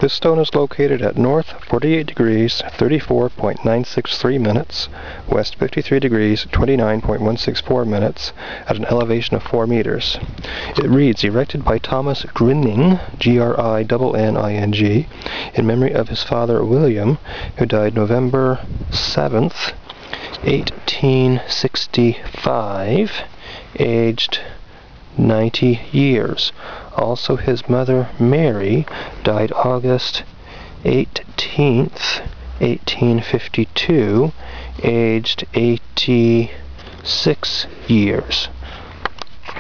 This stone is located at north 48 degrees 34.963 minutes, west 53 degrees 29.164 minutes, at an elevation of 4 meters. It reads, erected by Thomas Grinning, Grinning, in memory of his father William, who died November 7th, 1865, aged 90 years. Also, his mother, Mary, died August 18th, 1852, aged 86 years.